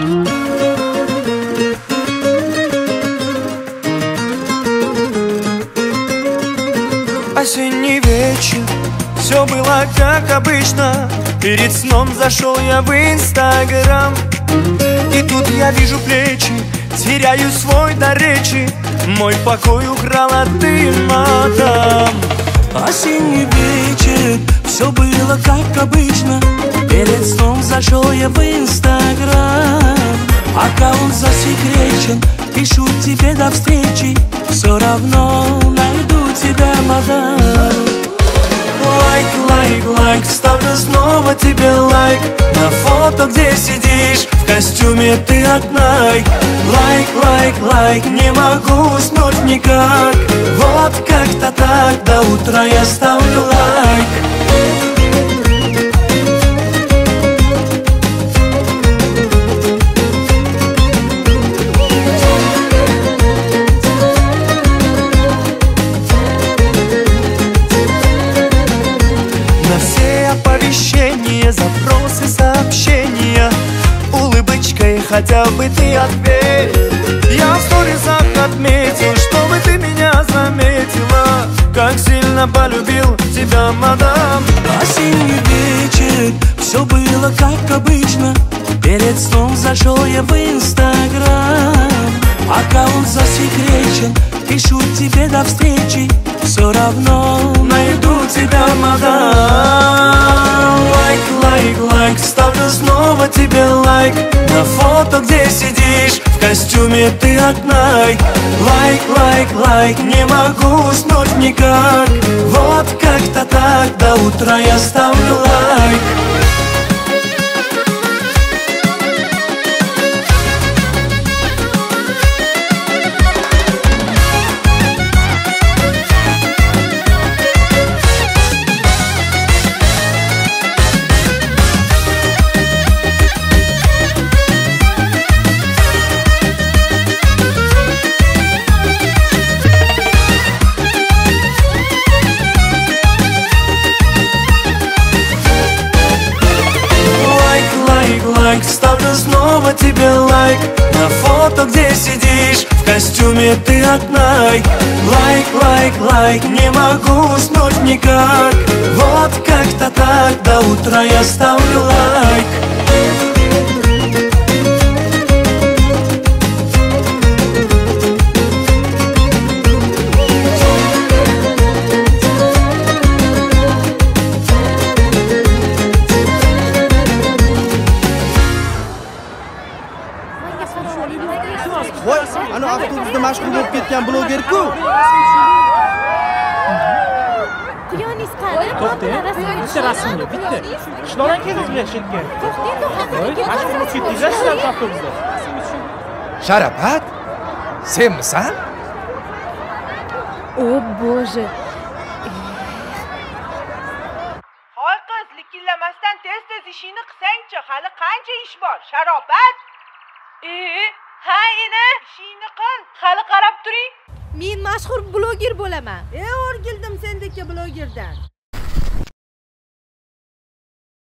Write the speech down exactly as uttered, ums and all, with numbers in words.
Осенний вечер, все было как обычно. Перед сном зашел я в Инстаграм, и тут я вижу плечи, теряю свой дар речи. Мой покой украла ты, мадам. Осенний вечер, все было как обычно. Перед сном зашел я в Инстаграм. Аккаунт засекречен, пишу тебе до встречи. Все равно найду тебя, мадам. Лайк, лайк, лайк, ставлю снова тебе лайк на фото, где сидишь в костюме ты от Nike. Лайк, лайк, лайк, не могу уснуть никак. Вот как-то так до утра я ставлю лайк. Запросы, сообщения, улыбочкой хотя бы ты ответь. Я в сторисах отметил, чтобы ты меня заметила. Как сильно полюбил тебя, мадам. Осенний вечер, все было как обычно. Перед сном зашел я в Инстаграм. Аккаунт засекречен, пишу тебе до встречи. Все равно найду тебя, мадам. Лайк, лайк, лайк, ставлю снова тебе лайк на фото, где сидишь в костюме ты от Nike. Лайк, лайк, лайк, не могу уснуть никак. Вот как-то так до утра я ставлю лайк. Ставлю снова тебе лайк на фото, где сидишь в костюме ты от Nike. Лайк, лайк, лайк, не могу уснуть никак. Вот как-то так до утра я ставлю лайк. Voy, ana avtobusda mashg'ul bo'lib ketgan bloger-ku. Quyoningiz qani? To'xtang, bitta rasmga, bitta. Qishloqdan keldingiz bilan chetga. To'xtang, to'xtang. Mashg'ul bo'lib ketdingiz sizlar avtobusda. Sharafat, senmisan? O, boje. Hoy qiz, likillamasdan tez-tez ishingni qilsang-chi, hali qancha ish bor? Sharofat. E, ha, ina, ishingni qil. Hali qarab turing. Men mashhur bloger bo'laman. E, o'rgildim sendagi blogerdan.